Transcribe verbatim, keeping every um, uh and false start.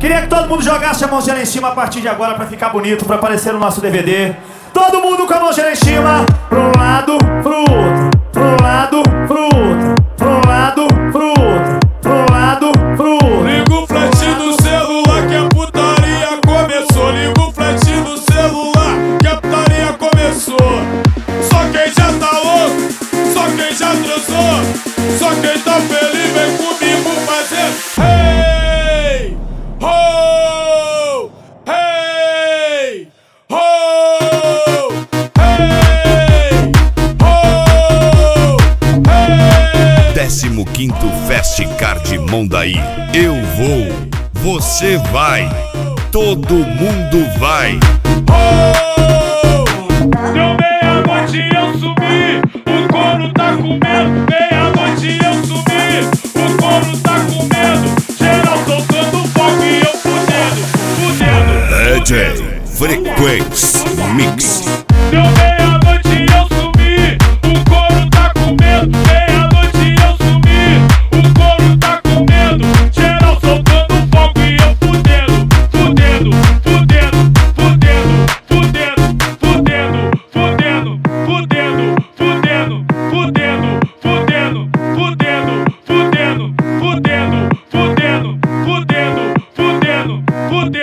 Queria que todo mundo jogasse a mãozinha lá em cima a partir de agora pra ficar bonito, pra aparecer no nosso D V D. Todo mundo com a mãozinha lá em cima, pro lado, pro outro, pro lado, pro outro, pro lado, pro outro, pro lado, pro outro. Liga o flat do celular que a putaria começou. Liga o flat do celular que a putaria começou. Só quem já tá louco, só quem já transou, só quem tá feliz vem comigo fazer hey, ho, hey, ho, hey, ho, hey. décimo quinto Fest Card Mondaí. Eu vou, você vai, todo mundo vai. Oh, deu meia-noite eu subi, o couro tá com medo. Meia-noite eu subi, o couro tá com medo. Geral soltando fogo e eu fudendo, fudendo. D J Frequência Mix. Deu meia